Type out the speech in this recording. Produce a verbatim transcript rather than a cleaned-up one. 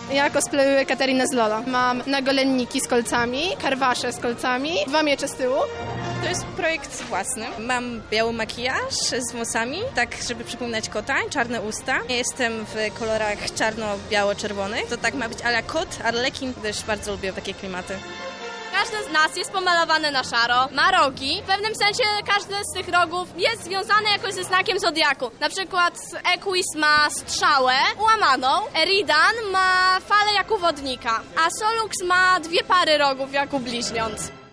Ja cosplayuję Katarinę z Lola. Mam nagolenniki z kolcami, karwasze z kolcami, dwa miecze z tyłu. To jest projekt własny. Mam biały makijaż z włosami, tak żeby przypominać kota, czarne usta. Jestem w kolorach czarno-biało-czerwonych. To tak ma być a la kot, arlekin, gdyż bardzo lubię takie klimaty. Każdy z nas jest pomalowany na szaro, ma rogi. W pewnym sensie każdy z tych rogów jest związany jakoś ze znakiem zodiaku. Na przykład Equus ma strzałę ułamaną, Eridan ma falę jak u wodnika, a Solux ma dwie pary rogów jak u bliźniąt.